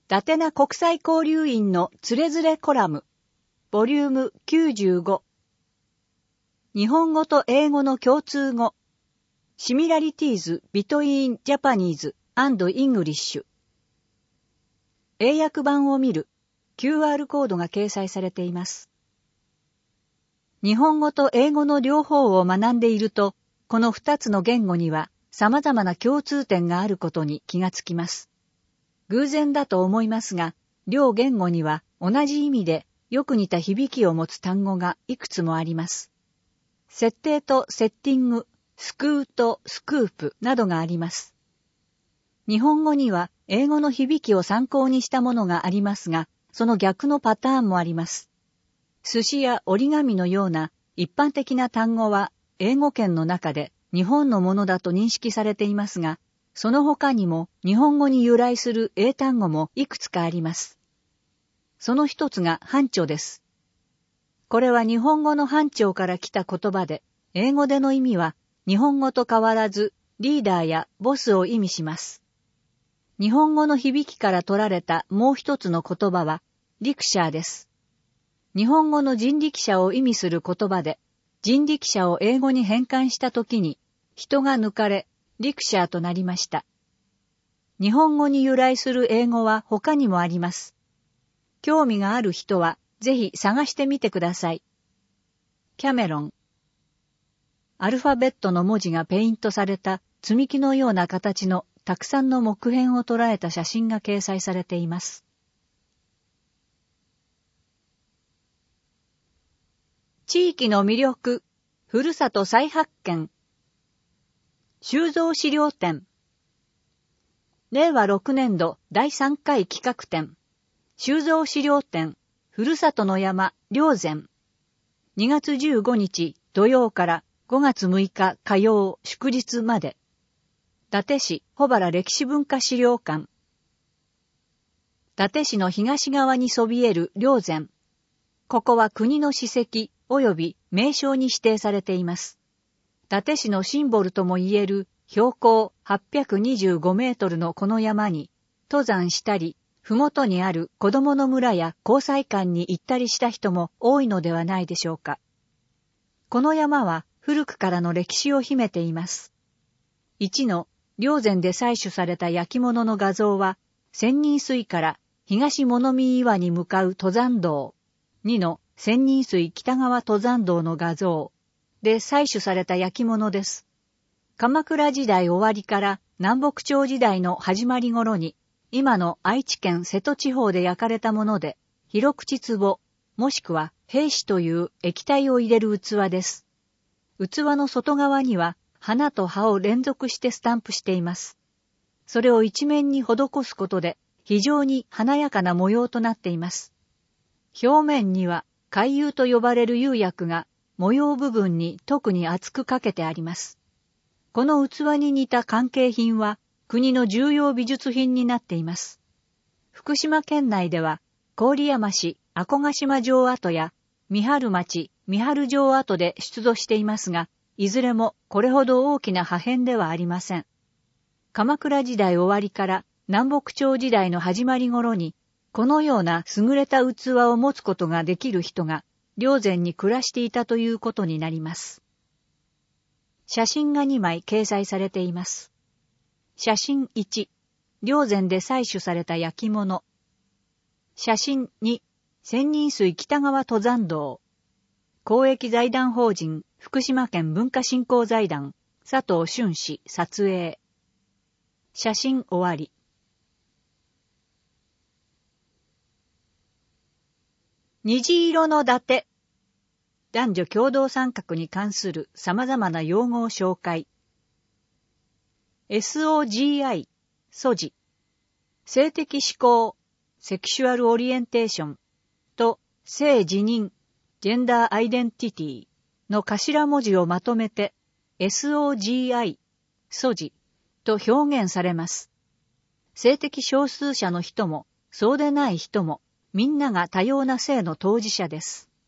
ダテナ国際交流員のつれづれコラム、ボリューム95。日本語と英語の共通語、Similarities between Japanese and English。英訳版を見る QR コードが掲載されています。日本語と英語の両方を学んでいると、この2つの言語には様々な共通点があることに気がつきます。偶然だと思いますが、両言語には同じ意味でよく似た響きを持つ単語がいくつもあります。設定とセッティング、スクーとスクープなどがあります。日本語には英語の響きを参考にしたものがありますが、その逆のパターンもあります。寿司や折り紙のような一般的な単語は英語圏の中で日本のものだと認識されていますが、その他にも日本語に由来する英単語もいくつかあります。その一つが班長です。これは日本語の班長から来た言葉で、英語での意味は日本語と変わらずリーダーやボスを意味します。日本語の響きから取られたもう一つの言葉はリクシャーです。日本語の人力車を意味する言葉で、人力車を英語に変換したときに人が抜かれ、リクシャーとなりました。日本語に由来する英語は他にもあります。興味がある人はぜひ探してみてください。キャメロン。アルファベットの文字がペイントされた積み木のような形のたくさんの木片を捉えた写真が掲載されています。地域の魅力、ふるさと再発見。収蔵資料展。令和6年度第3回企画展。収蔵資料展、ふるさとの山、霊山。2月15日土曜から5月6日火曜祝日まで。伊達市保原歴史文化資料館。伊達市の東側にそびえる霊山。ここは国の史跡及び名勝に指定されています。伊達市のシンボルともいえる標高825メートルのこの山に登山したり、ふもとにある子供の村や交際館に行ったりした人も多いのではないでしょうか。この山は古くからの歴史を秘めています。1の霊山で採取された焼き物の画像は、千人水から東物見岩に向かう登山道。2の千人水北側登山道の画像で採取された焼き物です。鎌倉時代終わりから南北朝時代の始まり頃に、今の愛知県瀬戸地方で焼かれたもので、広口壺、もしくは平紙という液体を入れる器です。器の外側には花と葉を連続してスタンプしています。それを一面に施すことで、非常に華やかな模様となっています。表面には海釉と呼ばれる釉薬が模様部分に特に厚くかけてあります。この器に似た関係品は国の重要美術品になっています。福島県内では郡山市阿古ヶ島城跡や三春町三春城跡で出土していますが、いずれもこれほど大きな破片ではありません。鎌倉時代終わりから南北朝時代の始まり頃に、このような優れた器を持つことができる人が霊山に暮らしていたということになります。写真が2枚掲載されています。写真1、霊山で採取された焼き物。写真2、千人水北側登山道。公益財団法人福島県文化振興財団佐藤俊氏撮影。写真終わり。虹色の伊達。男女共同参画に関する様々な用語を紹介。SOGI、素地。性的指向、セクシュアルオリエンテーションと性自認、ジェンダーアイデンティティの頭文字をまとめて SOGI、素地と表現されます。性的少数者の人も、そうでない人も、みんなが多様な性の当事者です。